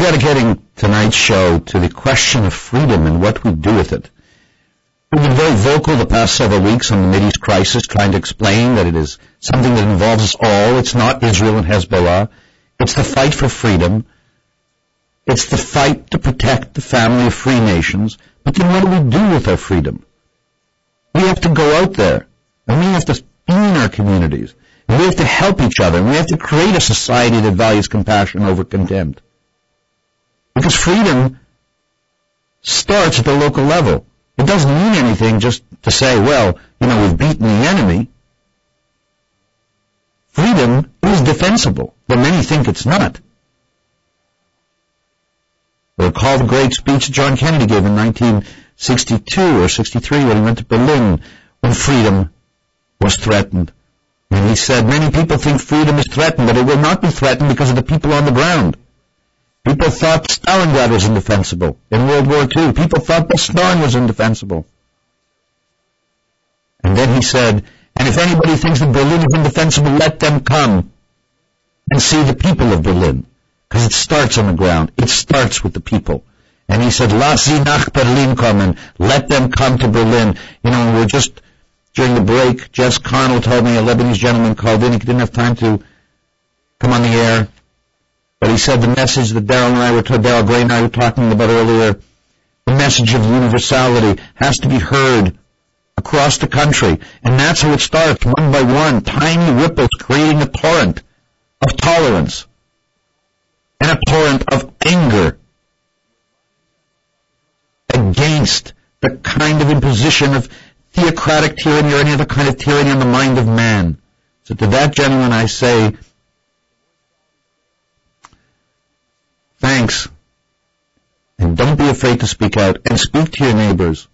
dedicating tonight's show to the question of freedom and what we do with it. We've been very vocal the past several weeks on the Mideast crisis, trying to explain that it is something that involves us all. It's not Israel and Hezbollah. It's the fight for freedom. It's the fight to protect the family of free nations. But then what do we do with our freedom? We have to go out there, and we have to be in our communities, and we have to help each other, and we have to create a society that values compassion over contempt. Because freedom starts at the local level. It doesn't mean anything just to say, well, we've beaten the enemy. Freedom is defensible, but many think it's not. Recall the great speech John Kennedy gave in 1962 or 63 when he went to Berlin when freedom was threatened. And he said, many people think freedom is threatened, but it will not be threatened because of the people on the ground. People thought Stalingrad was indefensible in World War II. People thought Boston was indefensible. And then he said, and if anybody thinks that Berlin is indefensible, let them come and see the people of Berlin. Because it starts on the ground. It starts with the people. And he said, lass sie nach Berlin kommen. Let them come to Berlin. We're just, during the break, Jess Connell told me, a Lebanese gentleman called in. He didn't have time to come on the air. But he said the message that Daryl Gray and I were talking about earlier, the message of universality has to be heard across the country. And that's how it starts, one by one, tiny ripples creating a torrent of tolerance and a torrent of anger against the kind of imposition of theocratic tyranny or any other kind of tyranny on the mind of man. So to that gentleman I say, thanks. And don't be afraid to speak out and speak to your neighbors.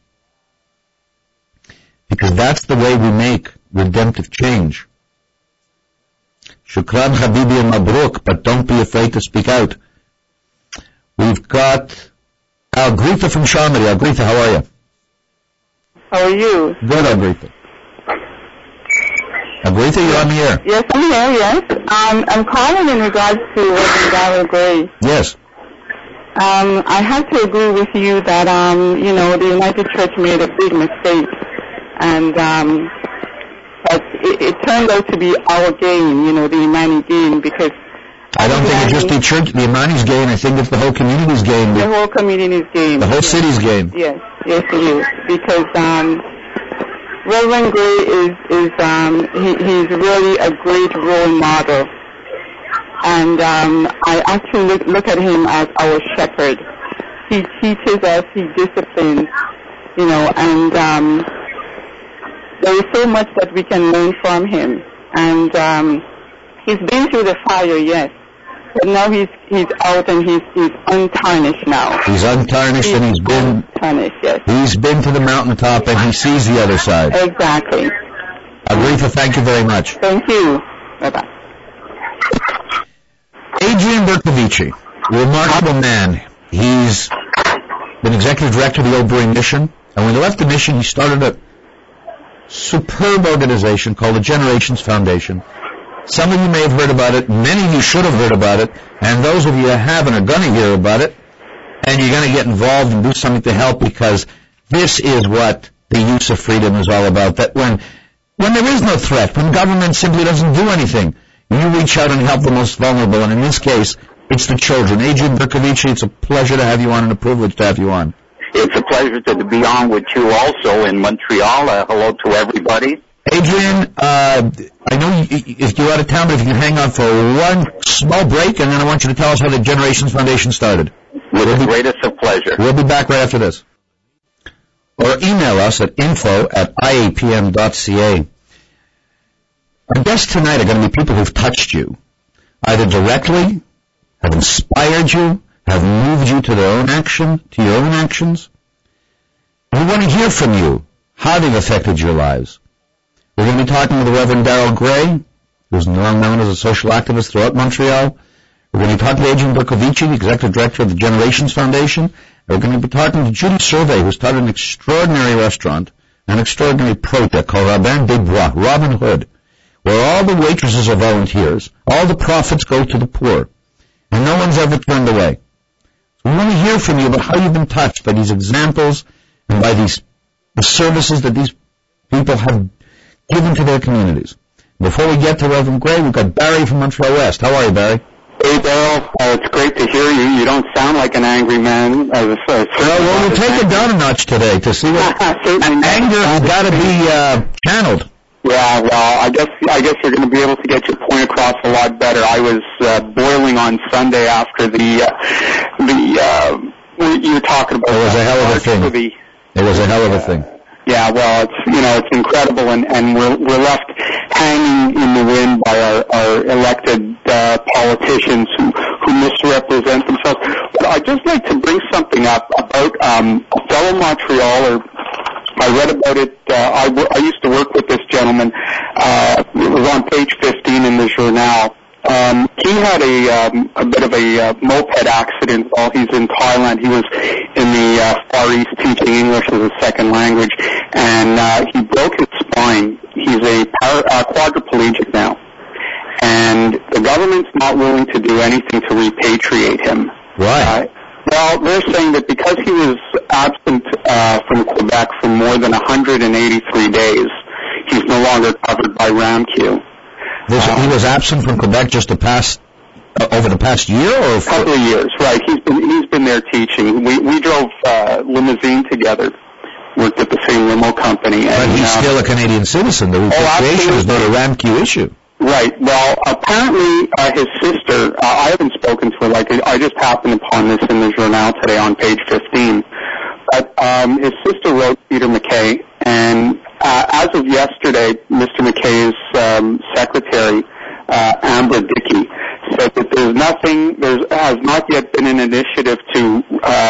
Because that's the way we make redemptive change. Shukran, Habibi, and Mabruk, but don't be afraid to speak out. We've got Algritha from Shamari. Algritha, how are you? How are you? Good, Algritha. Algritha, you're on the air. Yes, I'm here, yes. I'm calling in regards to Reverend Daryl Gray. Yes. I have to agree with you that, the United Church made a big mistake. And but it turned out to be our gain, the Imani gain, because I don't think it's just the church, the Imani's gain. I think it's the whole community's gain. The whole community's gain. The whole city's gain. Yes, it is. Because Reverend Gray he's really a great role model. And I actually look at him as our shepherd. He teaches us, he disciplines, and there is so much that we can learn from him. And he's been through the fire, yes. But now he's out and he's untarnished now. He's untarnished and he's been tarnished, yes. He's been to the mountaintop and he sees the other side. Exactly. Aretha, thank you very much. Thank you. Bye-bye. Adrian Bercovici, remarkable man. He's been executive director of the Old Bury Mission, and when he left the mission, he started a superb organization called the Generations Foundation. Some of you may have heard about it, many of you should have heard about it, and those of you that haven't are going to hear about it, and you're going to get involved and do something to help, because this is what the use of freedom is all about, that when there is no threat, when government simply doesn't do anything, you reach out and help the most vulnerable, and in this case, it's the children. Adrian Bercovici, it's a pleasure to have you on and a privilege to have you on. It's a pleasure to be on with you also in Montreal. Hello to everybody. Adrian, I know if you're out of town, but if you can hang on for one small break, and then I want you to tell us how the Generations Foundation started. With the greatest of pleasure. We'll be back right after this. Or email us at info@iapm.ca. Our guests tonight are going to be people who've touched you, either directly, have inspired you, have moved you to their own action, to your own actions. We want to hear from you, how they've affected your lives. We're going to be talking with the Reverend Daryl Gray, who's now known as a social activist throughout Montreal. We're going to be talking to Adrian Bercovici, the executive director of the Generations Foundation. And we're going to be talking to Judy Survey, who started an extraordinary restaurant, an extraordinary project called Robin des Bois, Robin Hood, where all the waitresses are volunteers, all the profits go to the poor, and no one's ever turned away. hear from you about how you've been touched by these examples and by the services that these people have given to their communities. Before we get to Reverend Gray, we've got Barry from Montreal West. How are you, Barry? Hey, Daryl. It's great to hear you. You don't sound like an angry man. Well, we'll take it down a notch today to see what anger has got to be channeled. Yeah, well, I guess you're going to be able to get your point across a lot better. I was boiling on Sunday after you were talking about. It was a hell of a thing. It was a hell of a thing. Yeah, well, it's incredible, and we're left hanging in the wind by our elected politicians who misrepresent themselves. But I'd just like to bring something up about a fellow Montrealer. I read about it. I used to work with this gentleman. It was on page 15 in the Journal. He had a bit of a moped accident while he's in Thailand. He was in the Far East teaching English as a second language, and he broke his spine. He's a quadriplegic now, and the government's not willing to do anything to repatriate him. Right. Well, they're saying that because he was absent from Quebec for more than 183 days, he's no longer covered by RAMQ. He was absent from Quebec just over the past year, or a couple of years, right? He's been there teaching. We drove limousine together, worked at the same limo company. But he's still a Canadian citizen. The repatriation is not a RAMQ issue. Right. Well, apparently his sister, I haven't spoken to her, I just happened upon this in the Journal today on page 15, but his sister wrote Peter MacKay, and as of yesterday, Mr. McKay's secretary, Amber Dickey, said that there has not yet been an initiative to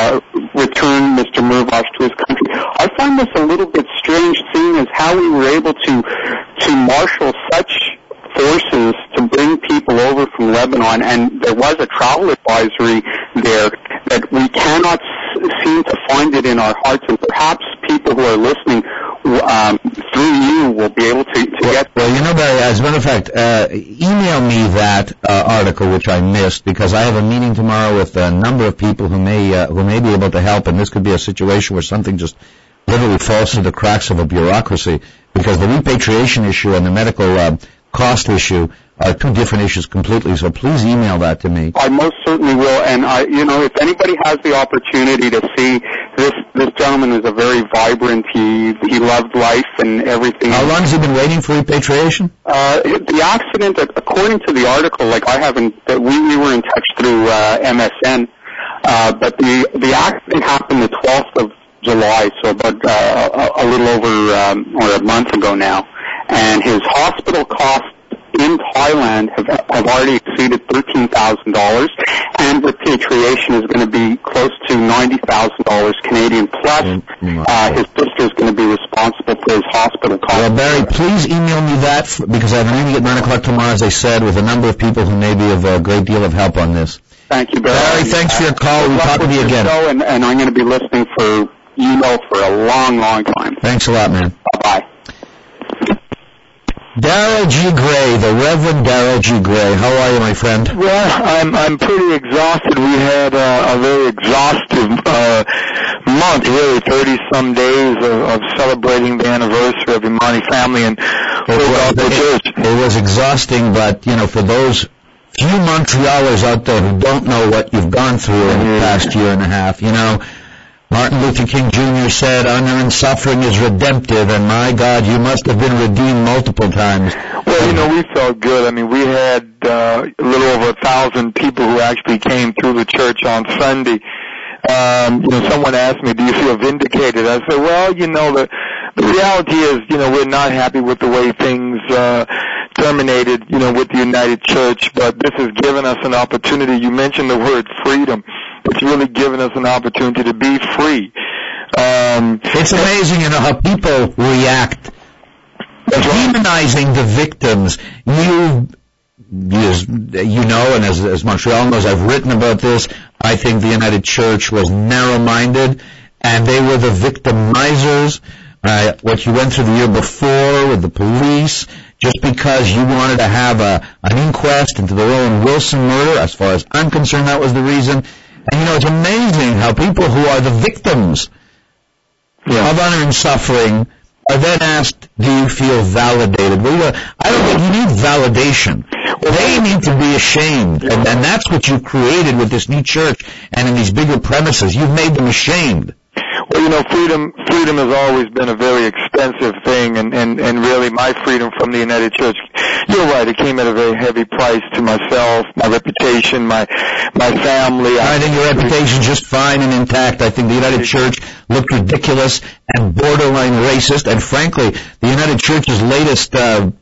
return Mr. Mirvash to his country. I find this a little bit strange, seeing as how we were able to marshal such forces to bring people over from Lebanon, and there was a travel advisory there that we cannot seem to find it in our hearts, and perhaps people who are listening through you will be able to get... Well, you know, Barry, as a matter of fact, email me that article, which I missed, because I have a meeting tomorrow with a number of people who may be able to help, and this could be a situation where something just literally falls through the cracks of a bureaucracy, because the repatriation issue and the medical cost issue are two different issues completely, so please email that to me. I most certainly will, and if anybody has the opportunity to see this gentleman is a very vibrant, he loved life and everything. How long has he been waiting for repatriation? The accident, according to the article, we were in touch through MSN, but the accident happened the 12th of July, so about a little over or a month ago now. And his hospital costs in Thailand have already exceeded $13,000, and repatriation is going to be close to $90,000 Canadian. Plus, his sister is going to be responsible for his hospital costs. Well, Barry, please email me that, because I have a meeting at 9 o'clock tomorrow, as I said, with a number of people who may be of a great deal of help on this. Thank you, Barry. Barry, thanks for your call. We'll talk with you again. And I'm going to be listening for for a long, long time. Thanks a lot, man. Bye-bye. Darrell G. Gray, the Reverend Darrell G. Gray. How are you, my friend? Well, I'm pretty exhausted. We had a very exhaustive month, really, 30-some days of celebrating the anniversary of Imani family and it was exhausting, but, for those few Montrealers out there who don't know what you've gone through in the past year and a half, Martin Luther King Jr. said, unearned suffering is redemptive, and my God, you must have been redeemed multiple times. Well, we felt good. I mean, we had a little over 1,000 people who actually came through the church on Sunday. Someone asked me, do you feel vindicated? I said, well, the reality is, we're not happy with the way things terminated, with the United Church, but this has given us an opportunity. You mentioned the word freedom. It's really given us an opportunity to be free. It's amazing, how people react, demonizing the victims. And as Montreal knows, I've written about this. I think the United Church was narrow-minded, and they were the victimizers. What you went through the year before with the police, just because you wanted to have an inquest into the Rowan Wilson murder, as far as I'm concerned, that was the reason. And And, it's amazing how people who are the victims of honor and suffering are then asked, do you feel validated? Well, I don't think you need validation. They need to be ashamed. And that's what you created with this new church and in these bigger premises. You've made them ashamed. Well, freedom has always been a very expensive thing, and really my freedom from the United Church, you're right, it came at a very heavy price to myself, my reputation, my family. I think your reputation's just fine and intact. I think the United Church looked ridiculous and borderline racist, and frankly, the United Church's latest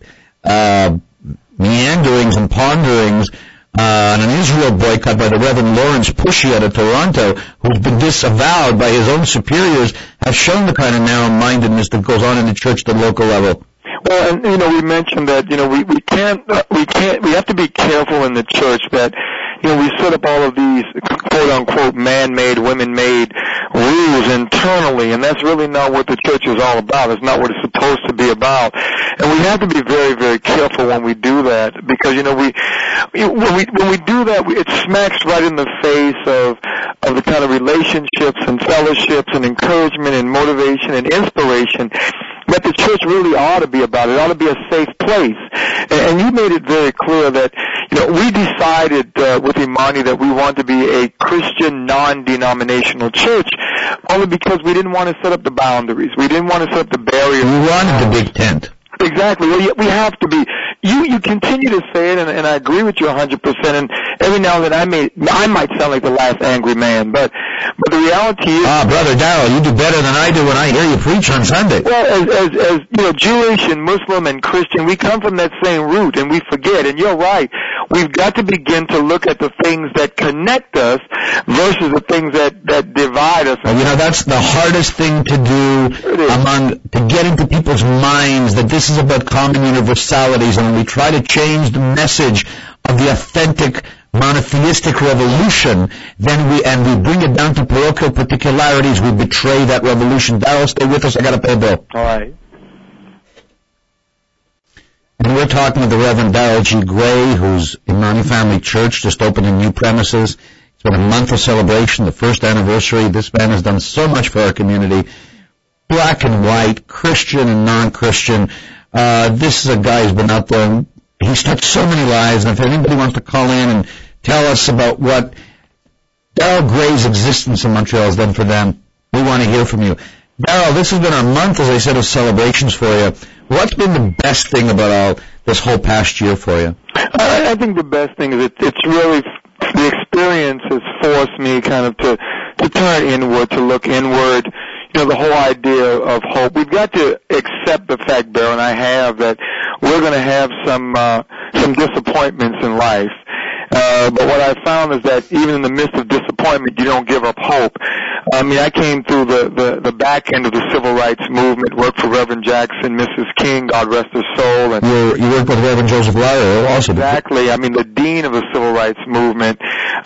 meanderings and ponderings on an Israel boycott by the Reverend Lawrence Pushy out of Toronto, who's been disavowed by his own superiors, have shown the kind of narrow-mindedness that goes on in the church at the local level. Well, and we mentioned that we have to be careful in the church that we set up all of these quote unquote man-made, women-made rules internally, and that's really not what the church is all about. It's not what it's supposed to be about, and we have to be very, very careful when we do that, because when we do that, it smacks right in the face of the kind of relationships and fellowships and encouragement and motivation and inspiration that the church really ought to be about. It ought to be a safe place. And you made it very clear that, we decided with Imani that we want to be a Christian non-denominational church only because we didn't want to set up the boundaries. We didn't want to set up the barriers. We wanted the big tent. Exactly. Well, we have to be. You continue to say it, and I agree with you 100%. And every now and then I might sound like the last angry man, but the reality is. Brother Darrell, you do better than I do when I hear you preach on Sunday. Well, as Jewish and Muslim and Christian, we come from that same root, and we forget. And you're right. We've got to begin to look at the things that connect us versus the things that divide us. Well, that's the hardest thing to do to get into people's minds, that this is about common universalities, and when we try to change the message of the authentic monotheistic revolution, then we bring it down to parochial particularities, we betray that revolution. Darrell, stay with us. I got to pay a bill. All right. And we're talking with the Reverend Darrell G. Gray, who's Imani Family Church, just opened in new premises. It's been a month of celebration, the first anniversary. This man has done so much for our community, black and white, Christian and non-Christian. This is a guy who's been out there, and he's touched so many lives. And if anybody wants to call in and tell us about what Darrell Gray's existence in Montreal has done for them, we want to hear from you. Darrell, this has been a month, as I said, of celebrations for you. What's been the best thing about this whole past year for you? I think the best thing is it's really, the experience has forced me kind of to turn inward, to look inward. The whole idea of hope. We've got to accept the fact, Bear, and I have, that we're going to have some disappointments in life. But what I found is that even in the midst of disappointment, you don't give up hope. I came through the back end of the civil rights movement, worked for Reverend Jackson, Mrs. King, God rest her soul. And you worked with Reverend Joseph Lyle also. Exactly. The dean of the civil rights movement.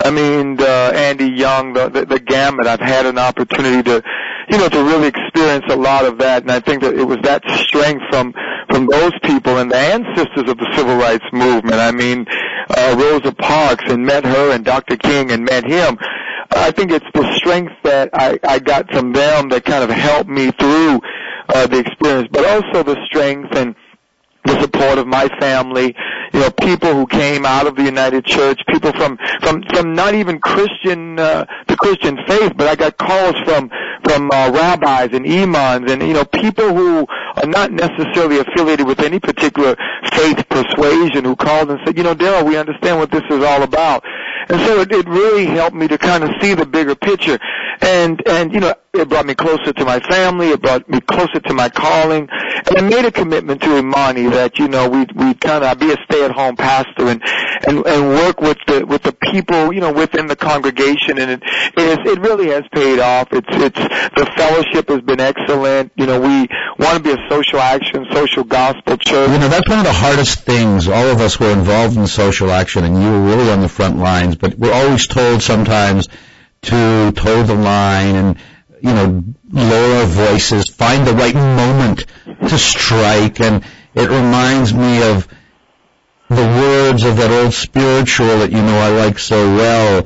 Andy Young, the gamut. I've had an opportunity to really experience a lot of that, and I think that it was that strength from those people and the ancestors of the civil rights movement. Rosa Parks, and met her, and Dr. King, and met him. I think it's the strength that I got from them that kind of helped me through the experience, but also the strength and the support of my family, people who came out of the United Church, people from not even Christian, the Christian faith, but I got calls from rabbis and imams and, people who are not necessarily affiliated with any particular faith persuasion, who called and said, Darrell, we understand what this is all about. And so it really helped me to kind of see the bigger picture. And it brought me closer to my family, it brought me closer to my calling, and I made a commitment to Imani that, we'd kind of be a stay-at-home pastor and work with the people, within the congregation, and it really has paid off. The fellowship has been excellent. We want to be a social action, social gospel church. That's one of the hardest things. All of us were involved in social action, and you were really on the front lines, but we're always told sometimes to toe the line and, lower our voices, find the right moment to strike. And it reminds me of the words of that old spiritual that I like so well.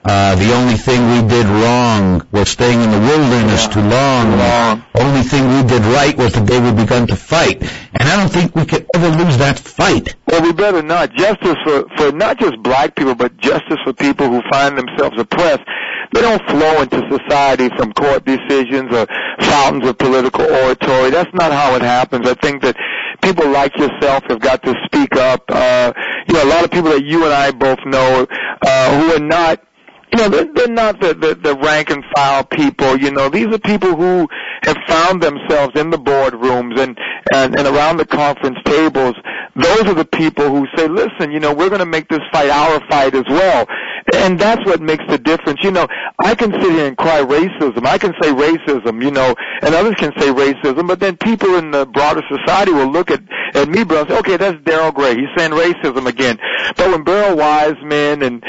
The only thing we did wrong was staying in the wilderness too long. The only thing we did right was the day we began to fight. And I don't think we could ever lose that fight. Well, we better not. Justice for not just black people, but justice for people who find themselves oppressed. They don't flow into society from court decisions or fountains of political oratory. That's not how it happens. I think that people like yourself have got to speak up. A lot of people that you and I both know who are not, they're not the rank and file people. These are people who have found themselves in the boardrooms and around the conference tables. Those are the people who say, listen, we're going to make this fight our fight as well. And that's what makes the difference. I can sit here and cry racism. I can say racism, and others can say racism, but then people in the broader society will look at me, bro, and say, okay, that's Daryl Gray. He's saying racism again. But when Beryl Wiseman and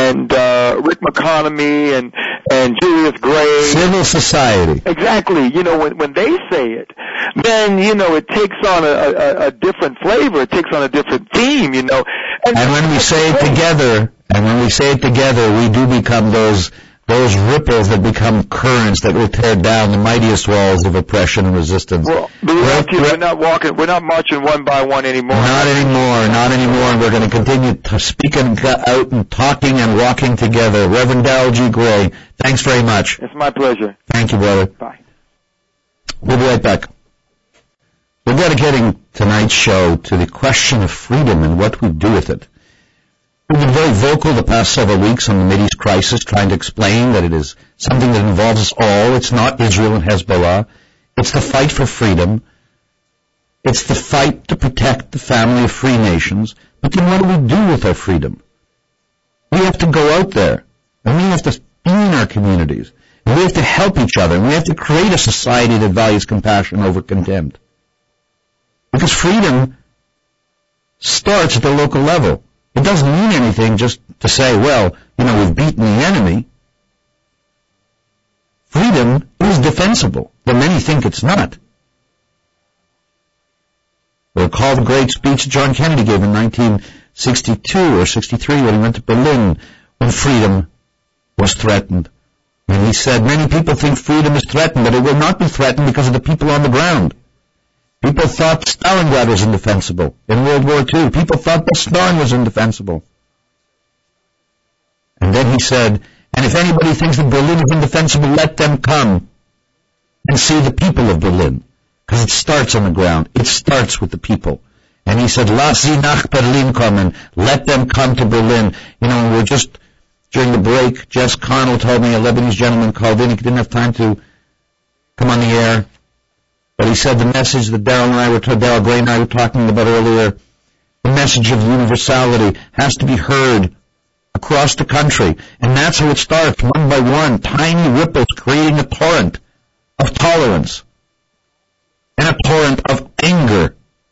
Rick McConomy and Julius Gray. Civil society. Exactly. When they say it, then, it takes on a different flavor. It takes on a different theme, And when we say it together, we do become those ripples that become currents that will tear down the mightiest walls of oppression and resistance. Well, we're not marching one by one anymore. Not anymore, and we're going to continue speaking out and talking and walking together. Reverend Daryl G. Gray, thanks very much. It's my pleasure. Thank you, brother. Bye. We'll be right back. We're dedicating tonight's show to the question of freedom and what we do with it. We've been very vocal the past several weeks on the Mideast crisis, trying to explain that it is something that involves us all. It's not Israel and Hezbollah. It's the fight for freedom. It's the fight to protect the family of free nations. But then what do we do with our freedom? We have to go out there, and we have to be in our communities, and we have to help each other, and we have to create a society that values compassion over contempt. Because freedom starts at the local level. It doesn't mean anything just to say, well, we've beaten the enemy. Freedom is defensible, but many think it's not. Recall the great speech John Kennedy gave in 1962 or 63 when he went to Berlin when freedom was threatened. And he said, many people think freedom is threatened, but it will not be threatened because of the people on the ground. People thought Stalingrad was indefensible in World War II. People thought Beslan was indefensible. And then he said, and if anybody thinks that Berlin is indefensible, let them come and see the people of Berlin. Because it starts on the ground. It starts with the people. And he said, lass sie nach Berlin kommen. Let them come to Berlin. We're just, during the break, Jess Connell told me, a Lebanese gentleman called in. He didn't have time to come on the air. But he said the message that Daryl Gray and I were talking about earlier, the message of universality has to be heard across the country. And that's how it starts, one by one, tiny ripples creating a torrent of tolerance and a torrent of anger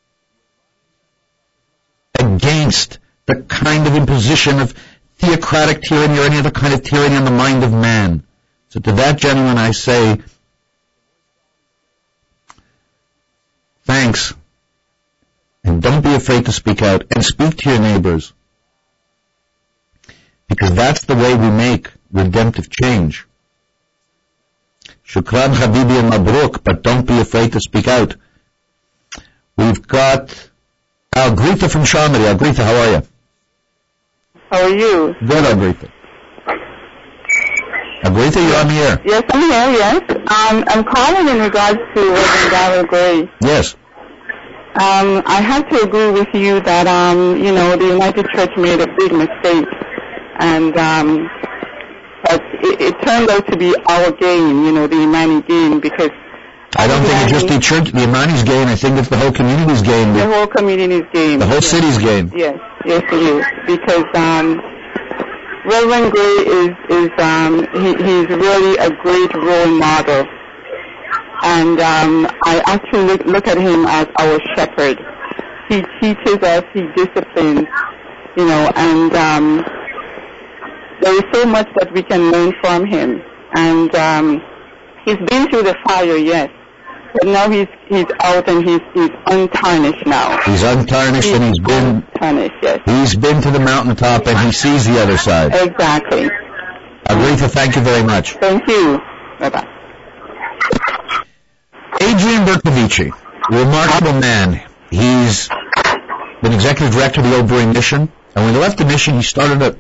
against the kind of imposition of theocratic tyranny or any other kind of tyranny on the mind of man. So to that gentleman I say, thanks. And don't be afraid to speak out and speak to your neighbors. Because that's the way we make redemptive change. Shukran, Habibi, and Mabruk, but don't be afraid to speak out. We've got Algretha from Shamari. Algretha, how are you? How are you? Good, Algretha. Algretha, you're on the air. Yes, I'm here, yes. I'm calling in regards to Reverend Daryl Gray. Yes. I have to agree with you that, the United Church made a big mistake. And but it turned out to be our gain, the Imani gain, because... I don't think it's just the Imani's gain. I think it's the whole community's gain. The whole community's gain. The whole city's gain. Yes, it is. Because Reverend Gray he's really a great role model. And I actually look at him as our shepherd. He teaches us, he disciplines, and there is so much that we can learn from him. And he's been through the fire, yes. But now he's out and he's untarnished now. He's untarnished and he's been... Untarnished, yes. He's been to the mountaintop and he sees the other side. Exactly. Aretha, thank you very much. Thank you. Bye-bye. Adrian Bercovici, remarkable man. He's been executive director of the Oberoi Mission, and when he left the mission, he started a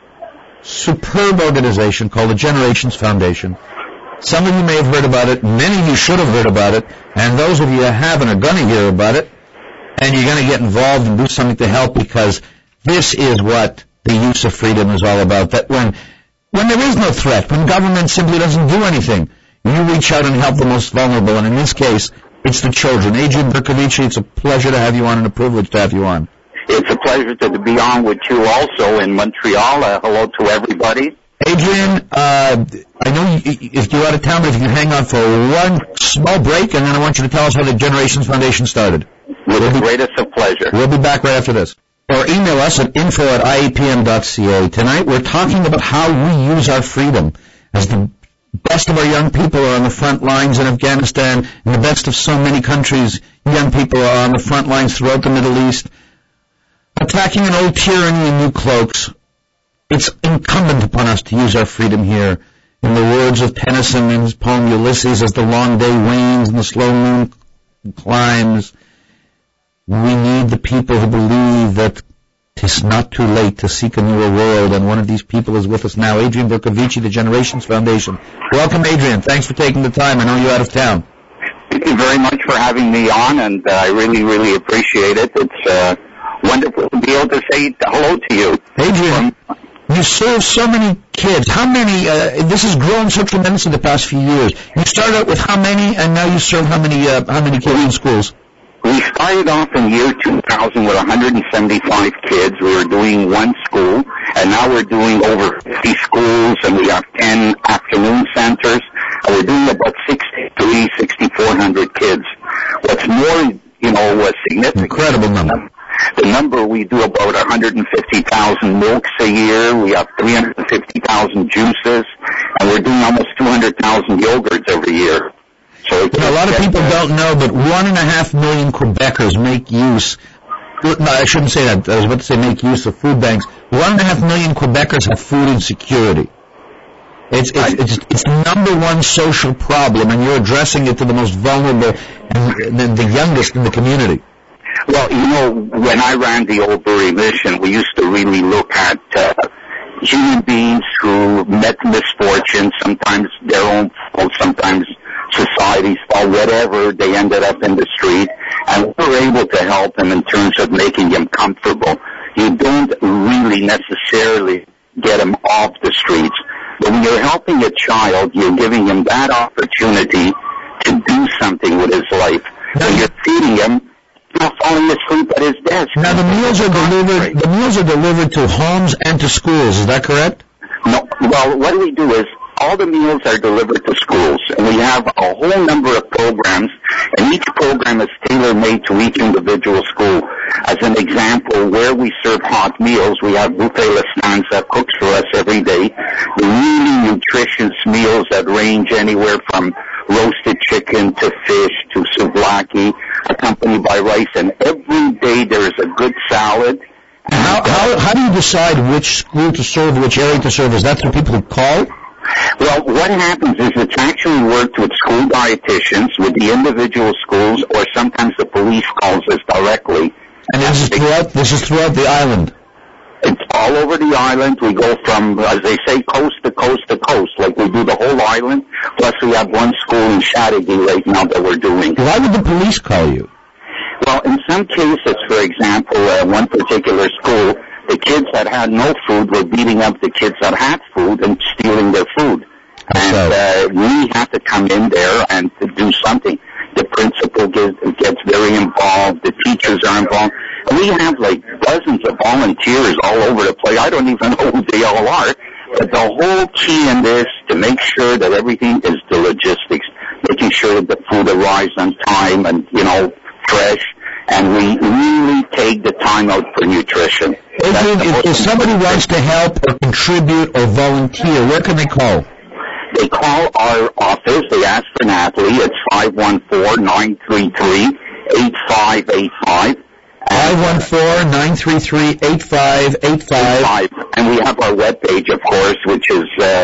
superb organization called the Generations Foundation. Some of you may have heard about it, many of you should have heard about it, and those of you that haven't are going to hear about it, and you're going to get involved and do something to help, because this is what the use of freedom is all about. That when there is no threat, when government simply doesn't do anything, you reach out and help the most vulnerable, and in this case, it's the children. Adrian Bercovici, it's a pleasure to have you on and a privilege to have you on. It's a pleasure to be on with you also in Montreal. Hello to everybody. Adrian, I know if you're out of town, but if you can hang on for one small break, and then I want you to tell us how the Generations Foundation started. With the greatest of pleasure. We'll be back right after this. Or email us at info@iapm.ca. Tonight we're talking about how we use our freedom. As the best of our young people are on the front lines in Afghanistan, and the best of so many countries, young people are on the front lines throughout the Middle East, attacking an old tyranny in new cloaks. It's incumbent upon us to use our freedom here. In the words of Tennyson in his poem Ulysses, as the long day wanes and the slow moon climbs, we need the people who believe that 'tis not too late to seek a newer world, and one of these people is with us now, Adrian Bercovici, the Generations Foundation. Welcome, Adrian. Thanks for taking the time. I know you're out of town. Thank you very much for having me on, and I really, really appreciate it. It's wonderful to be able to say hello to you. Adrian, you serve so many kids. How many, this has grown so tremendously the past few years. You started out with how many, and now you serve how many kids in schools? We started off in year 2000 with 175 kids. We were doing one school, and now we're doing over 50 schools, and we have 10 afternoon centers, and we're doing about 6,400 kids. What's more, significant. Incredible number. The number, we do about 150,000 milks a year. We have 350,000 juices, and we're doing almost 200,000 yogurts every year. So a lot of people don't know, but 1.5 million Quebecers make use. No, I shouldn't say that. I was about to say make use of food banks. 1.5 million Quebecers have food insecurity. It's the number one social problem, and you're addressing it to the most vulnerable and the youngest in the community. Well, when I ran the Oberoi Mission, we used to really look at human beings who met misfortune, sometimes their own fault, sometimes society's fault, whatever, they ended up in the street, and we were able to help them in terms of making them comfortable. You don't really necessarily get them off the streets, but when you're helping a child, you're giving him that opportunity to do something with his life. When you're feeding him, not falling asleep at his desk. Now the meals are delivered to homes and to schools, is that correct? No. Well, what we do is all the meals are delivered to schools, and we have a whole number of programs, and each program is tailor-made to each individual school. As an example, where we serve hot meals, we have Buffet La Stanza that cooks for us every day. Really nutritious meals that range anywhere from roasted chicken to fish to souvlaki, accompanied by rice, and every day there is a good salad. How do you decide which school to serve, which area to serve? Is that through people who call? Well, what happens is it's actually worked with school dietitians, with the individual schools, or sometimes the police calls us directly. And this is throughout the island? It's all over the island. We go from, as they say, coast to coast to coast. Like we do the whole island, plus we have one school in Chateauguay right now that we're doing. Why would the police call you? Well, in some cases, for example, one particular school, the kids that had no food were beating up the kids that had food and stealing their food. And we have to come in there and to do something. The principal gets very involved. The teachers are involved. We have like dozens of volunteers all over the place. I don't even know who they all are. But the whole key in this to make sure that everything is the logistics, making sure that the food arrives on time and, fresh. And we really take the time out for nutrition. If somebody wants to help or contribute or volunteer, where can they call? They call our office. They ask for Natalie. It's 514-933-8585. 514-933-8585. And we have our webpage, of course, which is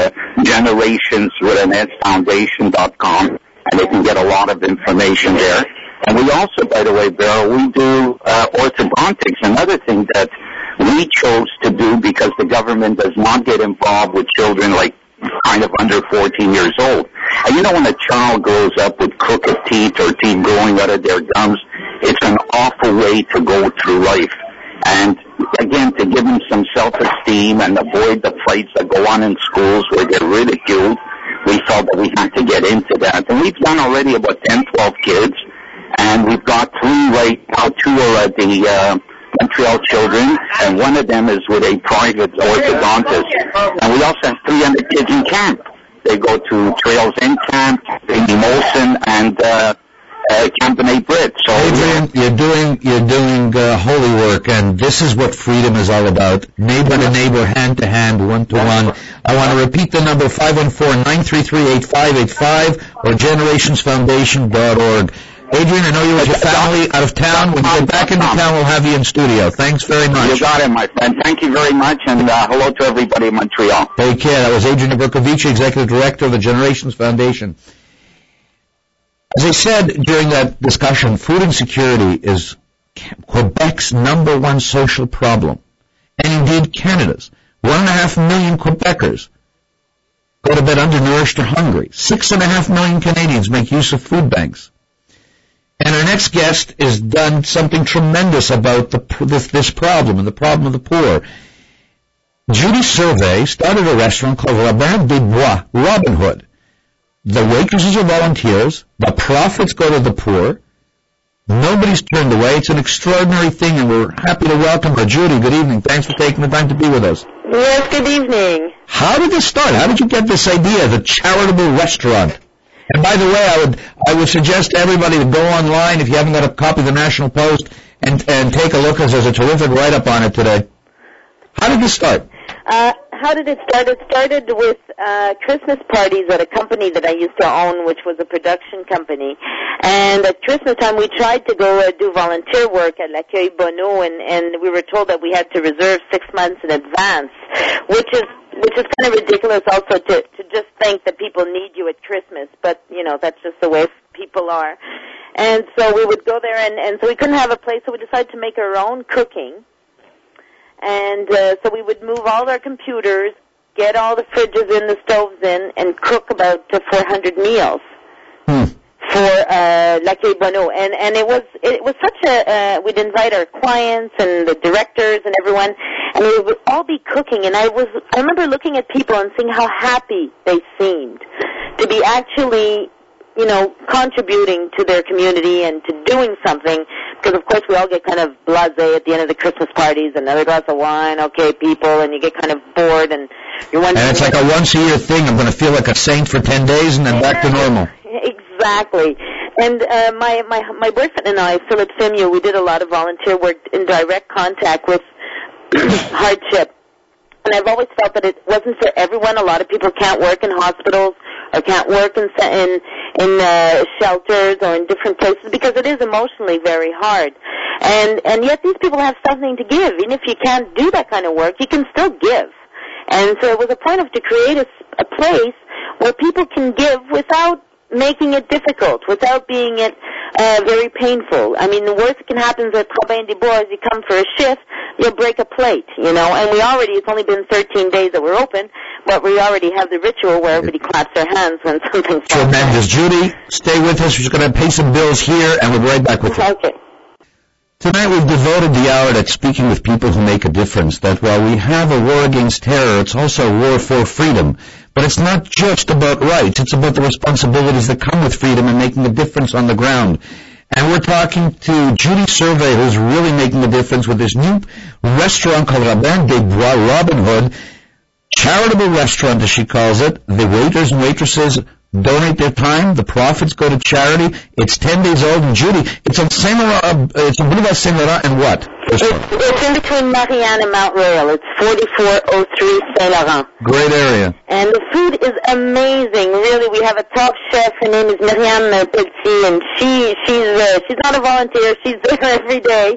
generationswithans.foundation.com, and they can get a lot of information there. And we also, by the way, Beryl, we do orthodontics, another thing that we chose to do because the government does not get involved with children like kind of under 14 years old. And you know, when a child grows up with crooked teeth or teeth growing out of their gums, it's an awful way to go through life. And again, to give them some self-esteem and avoid the fights that go on in schools where they're ridiculed, we felt that we had to get into that. And we've done already about 10, 12 kids, and we've got 3 right now. 2 are at the Montreal Children, and one of them is with a private orthodontist. And we also have 300 kids in camp. They go to Trails in Camp, Amy Molson, and Camp B'nai Brit. So, Adrian, you're doing holy work, and this is what freedom is all about. Neighbor to neighbor, hand to hand, one to one. I want to repeat the number, 514-933-8585 or generationsfoundation.org. Adrian, I know you're with your family out of town. When you get back into town, we'll have you in studio. Thanks very much. You got it, my friend. Thank you very much, and hello to everybody in Montreal. Take care. That was Adrian Ibrikovici, Executive Director of the Generations Foundation. As I said during that discussion, food insecurity is Quebec's number 1 social problem, and indeed Canada's. 1.5 million Quebecers go to bed undernourished or hungry. 6.5 million Canadians make use of food banks. And our next guest has done something tremendous about this problem and the problem of the poor. Judy Survey started a restaurant called Robin des Bois, Robin Hood. The waitresses are volunteers. The profits go to the poor. Nobody's turned away. It's an extraordinary thing, and we're happy to welcome her. Judy, good evening. Thanks for taking the time to be with us. Yes, good evening. How did this start? How did you get this idea, the charitable restaurant? And by the way, I would suggest to everybody to go online, if you haven't got a copy of the National Post, and take a look, because there's a terrific write-up on it today. How did this start? How did it start? It started with Christmas parties at a company that I used to own, which was a production company. And at Christmas time, we tried to go do volunteer work at L'Accueil Bonneau, and we were told that we had to reserve 6 months in advance, which is kind of ridiculous also to just think that people need you at Christmas, but, you know, that's just the way people are. And so we would go there, and so we couldn't have a place, so we decided to make our own cooking. And so we would move all our computers, get all the fridges in, the stoves in, and cook about 400 meals for L'Accueil Bonneau. And it was such a we'd invite our clients and the directors and everyone, and we would all be cooking. And I remember looking at people and seeing how happy they seemed to be actually, you know, contributing to their community and to doing something, because of course we all get kind of blasé at the end of the Christmas parties, another glass of wine, okay, people, and you get kind of bored, and you're wondering. And it's like a once-a-year thing. I'm going to feel like a saint for 10 days and then back to normal. Exactly. And my boyfriend and I, Philip Fimieux, we did a lot of volunteer work in direct contact with hardship. And I've always felt that it wasn't for everyone. A lot of people can't work in hospitals or can't work in shelters or in different places because it is emotionally very hard. And yet these people have something to give. Even if you can't do that kind of work, you can still give. And so it was a point to create a place where people can give without making it difficult, without being very painful. I mean, the worst that can happen is at Robin des Bois is you come for a shift, you'll break a plate, you know, and it's only been 13 days that we're open, but we already have the ritual where everybody claps their hands when something falls. Tremendous. Judy, stay with us. We're just going to pay some bills here, and we'll be right back with you. Okay. Tonight we've devoted the hour to speaking with people who make a difference, that while we have a war against terror, it's also a war for freedom. But it's not just about rights, it's about the responsibilities that come with freedom and making a difference on the ground. And we're talking to Judy Survey, who's really making a difference with this new restaurant called Robin des Bois, Robin Hood, charitable restaurant as she calls it. The waiters and waitresses donate their time. The profits go to charity. It's 10 days old. And Judy, it's on Saint Laurent. It's on Boulevard Saint Laurent and what? It's in between Marianne and Mount Royal. It's 4403 Saint Laurent. Great area. And the food is amazing. Really, we have a top chef. Her name is Marianne Petit, and she's not a volunteer. She's there every day.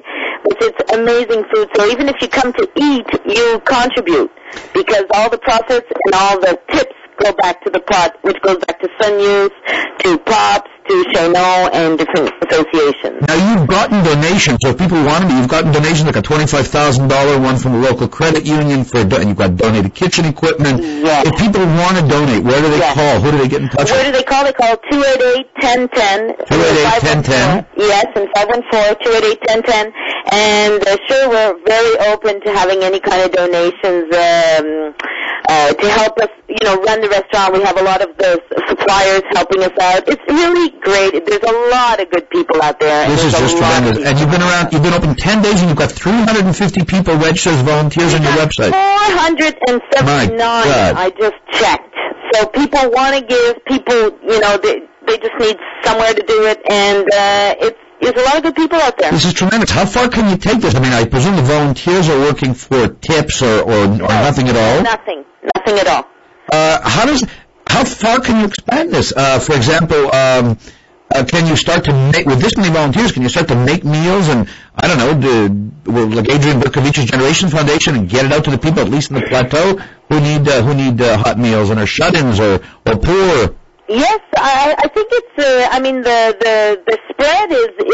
It's amazing food. So even if you come to eat, you contribute because all the profits and all the tips go back to the pot, which goes back to Sun Youth, to POPs, to Cheneau, and different associations. Now, you've gotten donations, so if people want to, you've gotten donations like a $25,000 one from a local credit union, and you've got donated kitchen equipment. Yes. If people want to donate, where do they call? Who do they get in touch with? Where do they call? They call 288-1010. 288-1010. Yes, and 514-288-1010. And sure, we're very open to having any kind of donations to help us, run the restaurant. We have a lot of the suppliers helping us out. It's really great. There's a lot of good people out there. This is just tremendous. And you've been open 10 days, and you've got 350 people registered as volunteers on your website. 479. I just checked. So people want to give. People, they just need somewhere to do it, and there's a lot of good people out there. This is tremendous. How far can you take this? I mean, I presume the volunteers are working for tips or nothing at all? Nothing at all. How far can you expand this? For example, can you start to make, with this many volunteers, can you start to make meals and, I don't know, like Adrian Berkovich's Generation Foundation and get it out to the people, at least in the plateau, who need hot meals and are shut-ins or poor? Yes, I think it's. The spread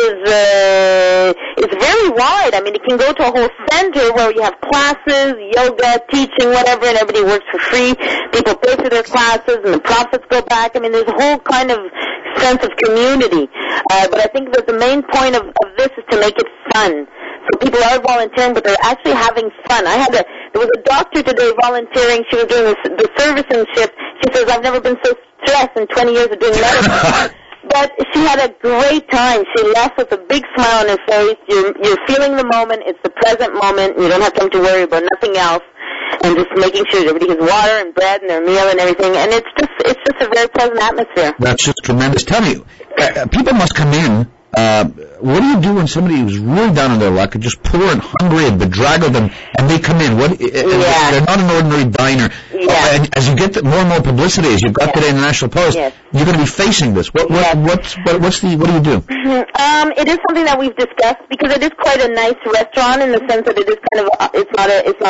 is very wide. I mean, it can go to a whole center where you have classes, yoga, teaching, whatever, and everybody works for free. People pay for their classes, and the profits go back. I mean, there's a whole kind of sense of community. But I think that the main point of this is to make it fun. So people are volunteering, but they're actually having fun. There was a doctor today volunteering. She was doing the servicing shift. She says, I've never been so stressed in 20 years of doing medicine. But she had a great time. She left with a big smile on her face. You're feeling the moment. It's the present moment. You don't have time to worry about nothing else. And just making sure that everybody has water and bread and their meal and everything. And it's just a very pleasant atmosphere. That's just tremendous. Tell me, people must come in. What do you do when somebody who's really down on their luck and just poor and hungry and bedraggled and they come in? They're not an ordinary diner. Yeah. And as you get more and more publicity, as you've got today in the National Post, you're going to be facing this. What do you do? It is something that we've discussed because it is quite a nice restaurant in the sense that it is kind of it's not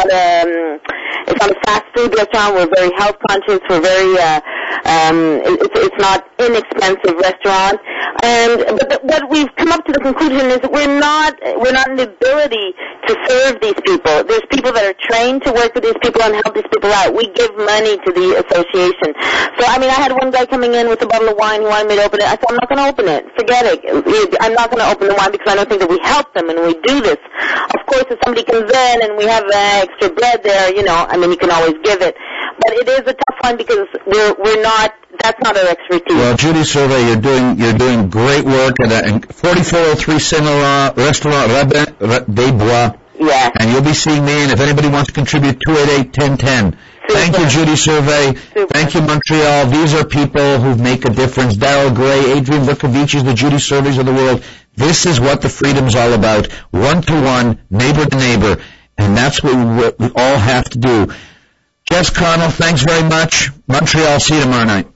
a fast food restaurant. We're very health conscious. We're very it's not inexpensive restaurant. But what we've come up to the conclusion is that we're not in the ability to serve these people. There's people that are trained to work with these people and help these people out. We give money to the association. So, I had one guy coming in with a bottle of wine who wanted me to open it. I said, I'm not going to open it. Forget it. I'm not going to open the wine because I don't think that we help them and we do this. Of course, if somebody comes in and we have extra bread there, you can always give it. But it is a tough one because that's not our expertise. Well, Judy Survey, you're doing great work at 4403 Saint-Laurent Restaurant Rabin des Bois. Yeah. And you'll be seeing me, and if anybody wants to contribute, 288-1010. Thank you, Judy Survey. Super. Thank you, Montreal. These are people who make a difference. Daryl Gray, Adrian Berkovich's, the Judy Surveys of the world. This is what the freedom's all about. One-to-one, neighbor to neighbor. And that's what we all have to do. Jess Connell, thanks very much. Montreal, see you tomorrow night.